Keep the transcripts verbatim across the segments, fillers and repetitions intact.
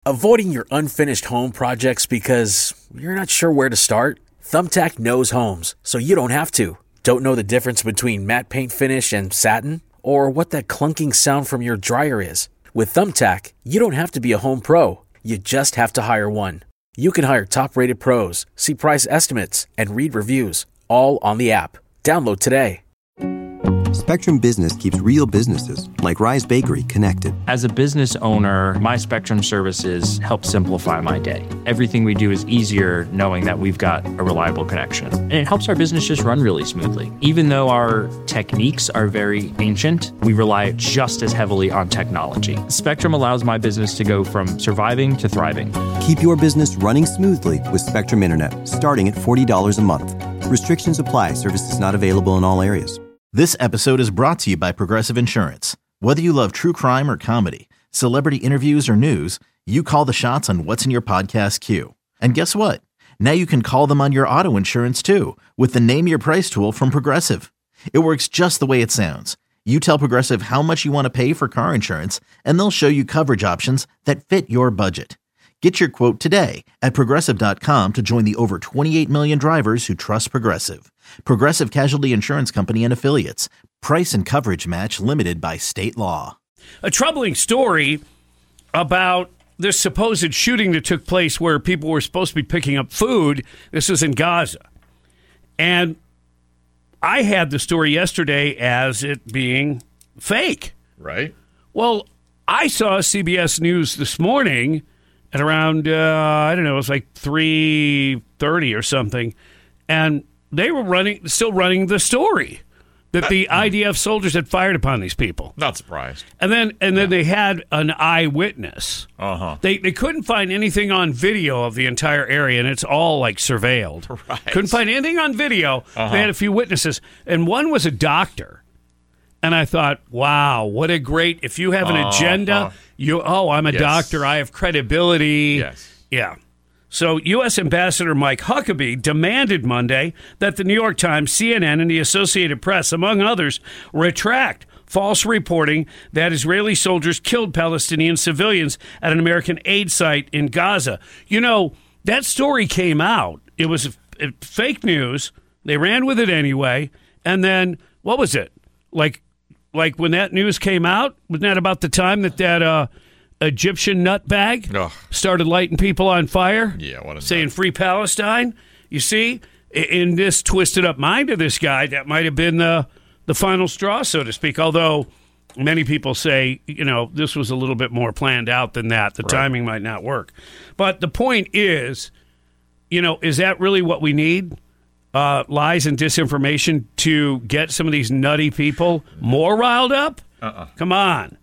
Avoiding your unfinished home projects because you're not sure where to start? Thumbtack knows homes, so you don't have to. Don't know the difference between matte paint finish and satin? Or what that clunking sound from your dryer is? With Thumbtack, you don't have to be a home pro. You just have to hire one. You can hire top-rated pros, see price estimates, and read reviews, all on the app. Download today. Spectrum Business keeps real businesses, like Rise Bakery, connected. As a business owner, my Spectrum services help simplify my day. Everything we do is easier knowing that we've got a reliable connection. And it helps our business just run really smoothly. Even though our techniques are very ancient, we rely just as heavily on technology. Spectrum allows my business to go from surviving to thriving. Keep your business running smoothly with Spectrum Internet, starting at forty dollars a month. Restrictions apply. Services not available in all areas. This episode is brought to you by Progressive Insurance. Whether you love true crime or comedy, celebrity interviews or news, you call the shots on what's in your podcast queue. And guess what? Now you can call them on your auto insurance too with the Name Your Price tool from Progressive. It works just the way it sounds. You tell Progressive how much you want to pay for car insurance, and they'll show you coverage options that fit your budget. Get your quote today at Progressive dot com to join the over twenty-eight million drivers who trust Progressive. Progressive Casualty Insurance Company and Affiliates. Price and coverage match limited by state law. A troubling story about this supposed shooting that took place where people were supposed to be picking up food. This was in Gaza. And I had the story yesterday as it being fake. Right. Well, I saw C B S News this morning at around, uh, I don't know, it was like three thirty or something. And they were running, still running the story that the I D F soldiers had fired upon these people. Not surprised. And then and then yeah. they had an eyewitness. Uh-huh. They they couldn't find anything on video of the entire area, and it's all like surveilled. Right. Couldn't find anything on video. Uh-huh. They had a few witnesses, and one was a doctor. And I thought, wow, what a great, if you have an uh, agenda, uh, you, oh, I'm a yes. doctor, I have credibility. Yes. Yeah. So U S Ambassador Mike Huckabee demanded Monday that the New York Times, C N N, and the Associated Press, among others, retract false reporting that Israeli soldiers killed Palestinian civilians at an American aid site in Gaza. You know, that story came out. It was a, a fake news. They ran with it anyway. And then, what was it? Like, Like when that news came out, wasn't that about the time that that uh, Egyptian nutbag Ugh. started lighting people on fire? Yeah, what a saying nut. Free Palestine? You see, in this twisted up mind of this guy, that might have been the the final straw, so to speak. Although many people say, you know, this was a little bit more planned out than that. The right. timing might not work. But the point is, you know, is that really what we need? Uh, lies and disinformation to get some of these nutty people more riled up? Uh-uh. Come on.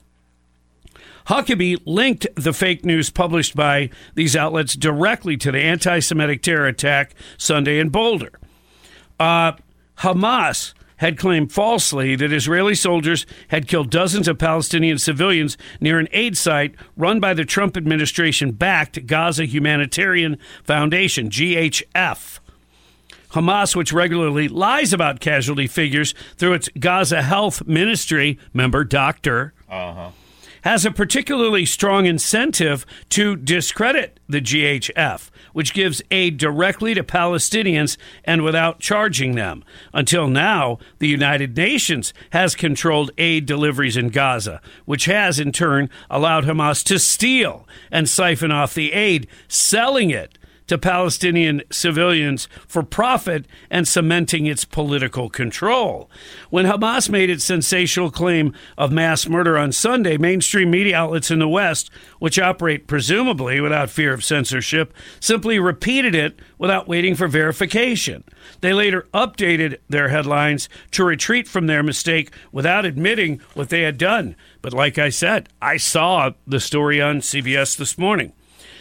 Huckabee linked the fake news published by these outlets directly to the anti-Semitic terror attack Sunday in Boulder. Uh, Hamas had claimed falsely that Israeli soldiers had killed dozens of Palestinian civilians near an aid site run by the Trump administration-backed Gaza Humanitarian Foundation, G H F. Hamas, which regularly lies about casualty figures through its Gaza Health Ministry, member doctor, uh-huh. has a particularly strong incentive to discredit the G H F, which gives aid directly to Palestinians and without charging them. Until now, the United Nations has controlled aid deliveries in Gaza, which has, in turn, allowed Hamas to steal and siphon off the aid, selling it to Palestinian civilians for profit and cementing its political control. When Hamas made its sensational claim of mass murder on Sunday, mainstream media outlets in the West, which operate presumably without fear of censorship, simply repeated it without waiting for verification. They later updated their headlines to retreat from their mistake without admitting what they had done. But like I said, I saw the story on C B S this morning.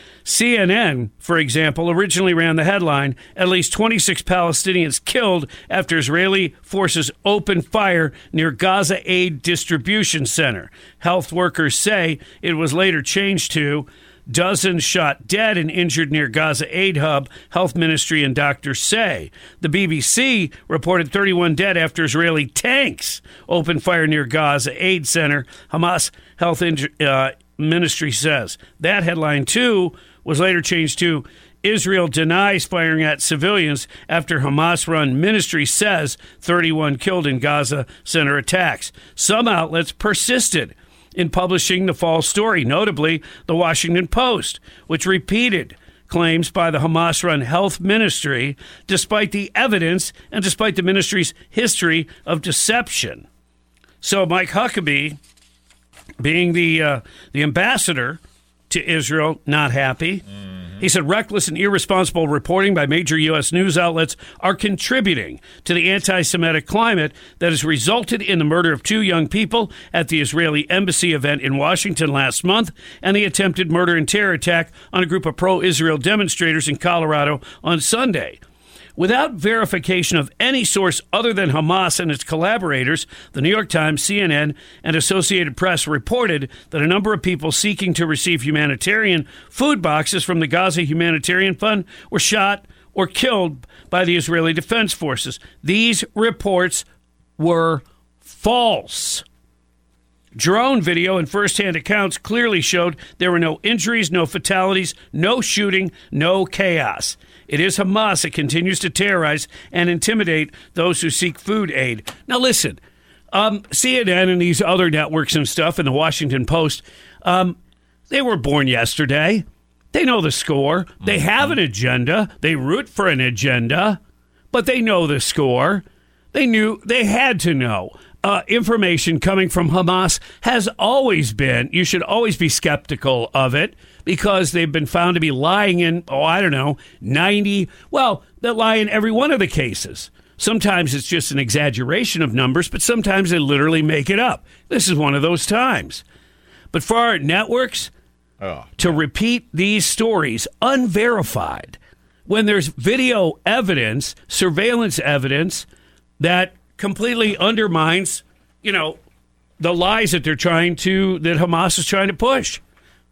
C N N, for example, originally ran the headline, at least twenty-six Palestinians killed after Israeli forces opened fire near Gaza Aid Distribution Center. Health workers say it was later changed to dozens shot dead and injured near Gaza Aid Hub, Health Ministry and doctors say. The B B C reported thirty-one dead after Israeli tanks opened fire near Gaza Aid Center. Hamas Health Injury... Uh, ministry says. That headline, too, was later changed to Israel denies firing at civilians after Hamas-run ministry says thirty-one killed in Gaza center attacks. Some outlets persisted in publishing the false story, notably the Washington Post, which repeated claims by the Hamas-run health ministry, despite the evidence and despite the ministry's history of deception. So Mike Huckabee, being the uh, the ambassador to Israel, not happy. Mm. He said reckless and irresponsible reporting by major U S news outlets are contributing to the anti-Semitic climate that has resulted in the murder of two young people at the Israeli embassy event in Washington last month and the attempted murder and terror attack on a group of pro-Israel demonstrators in Colorado on Sunday. Without verification of any source other than Hamas and its collaborators, the New York Times, C N N, and Associated Press reported that a number of people seeking to receive humanitarian food boxes from the Gaza Humanitarian Fund were shot or killed by the Israeli Defense Forces. These reports were false. Drone video and first-hand accounts clearly showed there were no injuries, no fatalities, no shooting, no chaos. It is Hamas that continues to terrorize and intimidate those who seek food aid. Now, listen, um, C N N and these other networks and stuff, and the Washington Post, um, they were born yesterday. They know the score. They have an agenda. They root for an agenda, but they know the score. They knew, they had to know. Uh, information coming from Hamas has always been, you should always be skeptical of it because they've been found to be lying in, oh, I don't know, ninety, well, they lie in every one of the cases. Sometimes it's just an exaggeration of numbers, but sometimes they literally make it up. This is one of those times. But for our networks oh. to repeat these stories unverified, when there's video evidence, surveillance evidence that completely undermines, you know, the lies that they're trying to, that Hamas is trying to push.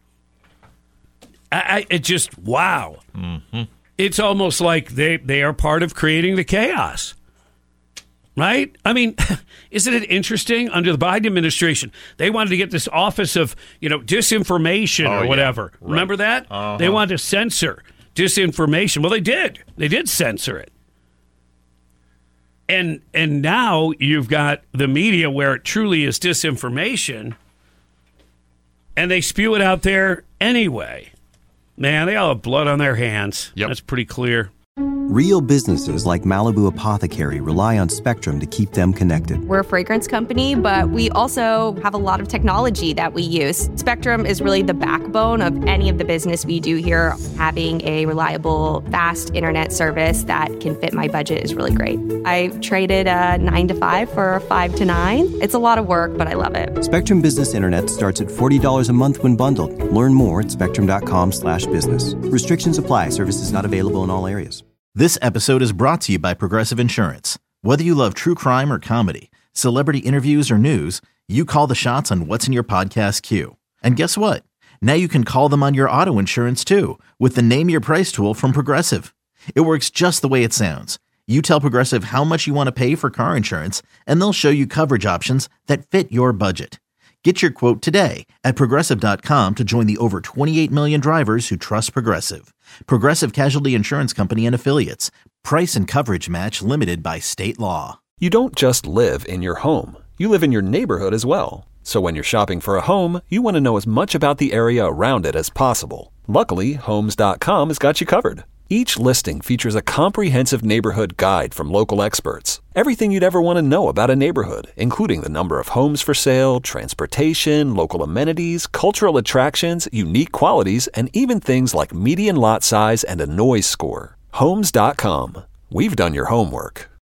I, I it just, wow. Mm-hmm. It's almost like they, they are part of creating the chaos. Right? I mean, isn't it interesting? Under the Biden administration, they wanted to get this office of, you know, disinformation oh, or whatever. Yeah. Right. Remember that? Uh-huh. They wanted to censor disinformation. Well, they did. They did censor it. And and now you've got the media where it truly is disinformation, and they spew it out there anyway. Man, they all have blood on their hands. Yep. That's pretty clear. Real businesses like Malibu Apothecary rely on Spectrum to keep them connected. We're a fragrance company, but we also have a lot of technology that we use. Spectrum is really the backbone of any of the business we do here. Having a reliable, fast internet service that can fit my budget is really great. I traded a nine to five for a five to nine. It's a lot of work, but I love it. Spectrum Business Internet starts at forty dollars a month when bundled. Learn more at spectrum.com slash business. Restrictions apply. Services not available in all areas. This episode is brought to you by Progressive Insurance. Whether you love true crime or comedy, celebrity interviews or news, you call the shots on what's in your podcast queue. And guess what? Now you can call them on your auto insurance too with the Name Your Price tool from Progressive. It works just the way it sounds. You tell Progressive how much you want to pay for car insurance, and they'll show you coverage options that fit your budget. Get your quote today at Progressive dot com to join the over twenty-eight million drivers who trust Progressive. Progressive Casualty Insurance Company and Affiliates. Price and coverage match limited by state law. You don't just live in your home. You live in your neighborhood as well. So when you're shopping for a home, you want to know as much about the area around it as possible. Luckily, Homes dot com has got you covered. Each listing features a comprehensive neighborhood guide from local experts. Everything you'd ever want to know about a neighborhood, including the number of homes for sale, transportation, local amenities, cultural attractions, unique qualities, and even things like median lot size and a noise score. Homes dot com. We've done your homework.